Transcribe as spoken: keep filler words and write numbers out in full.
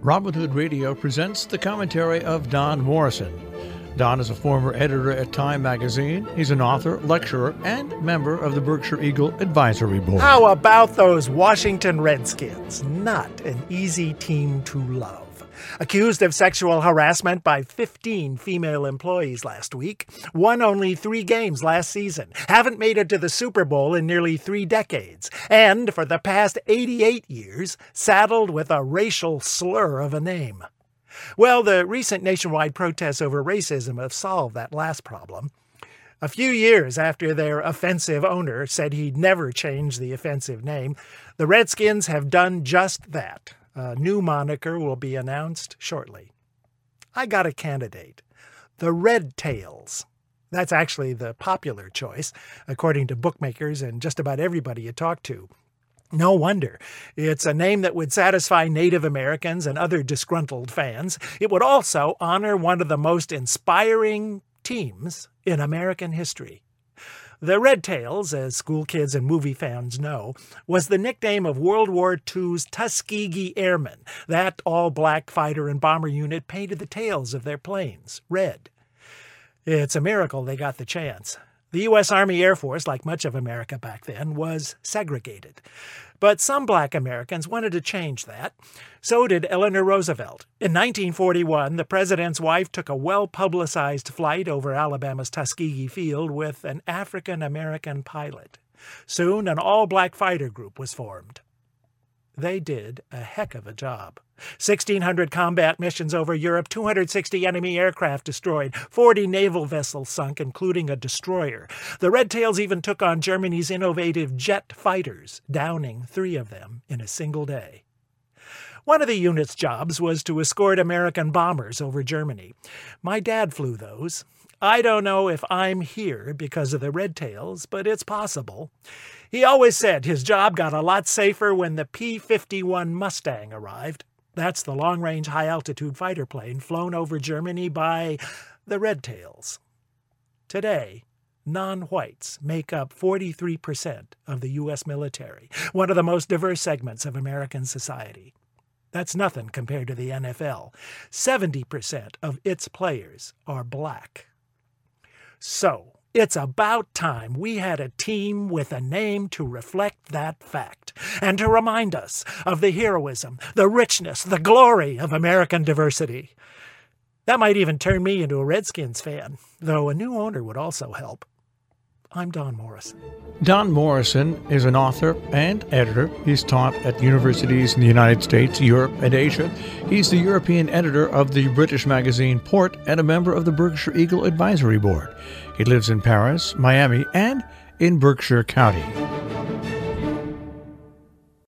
Robin Hood Radio presents the commentary of Don Morrison. Don is a former editor at Time magazine. He's an author, lecturer, and member of the Berkshire Eagle Advisory Board. How about those Washington Redskins? Not an easy team to love. Accused of sexual harassment by fifteen female employees last week, won only three games last season, haven't made it to the Super Bowl in nearly three decades, and for the past eighty-eight years, saddled with a racial slur of a name. Well, the recent nationwide protests over racism have solved that last problem. A few years after their offensive owner said he'd never change the offensive name, the Redskins have done just that. A new moniker will be announced shortly. I got a candidate, the Red Tails. That's actually the popular choice, according to bookmakers and just about everybody you talk to. No wonder. It's a name that would satisfy Native Americans and other disgruntled fans. It would also honor one of the most inspiring teams in American history. The Red Tails, as school kids and movie fans know, was the nickname of World War Two's Tuskegee Airmen. That all-black fighter and bomber unit painted the tails of their planes red. It's a miracle they got the chance. The U S Army Air Force, like much of America back then, was segregated. But some black Americans wanted to change that. So did Eleanor Roosevelt. In nineteen forty-one, the president's wife took a well-publicized flight over Alabama's Tuskegee Field with an African-American pilot. Soon, an all-black fighter group was formed. They did a heck of a job. sixteen hundred combat missions over Europe, two hundred sixty enemy aircraft destroyed, forty naval vessels sunk, including a destroyer. The Red Tails even took on Germany's innovative jet fighters, downing three of them in a single day. One of the unit's jobs was to escort American bombers over Germany. My dad flew those. I don't know if I'm here because of the Red Tails, but it's possible. He always said his job got a lot safer when the P fifty-one Mustang arrived. That's the long-range high-altitude fighter plane flown over Germany by the Red Tails. Today, non-whites make up forty-three percent of the U S military, one of the most diverse segments of American society. That's nothing compared to the N F L. seventy percent of its players are black. So, it's about time we had a team with a name to reflect that fact and to remind us of the heroism, the richness, the glory of American diversity. That might even turn me into a Redskins fan, though a new owner would also help. I'm Don Morrison. Don Morrison is an author and editor. He's taught at universities in the United States, Europe, and Asia. He's the European editor of the British magazine Port and a member of the Berkshire Eagle Advisory Board. He lives in Paris, Miami, and in Berkshire County.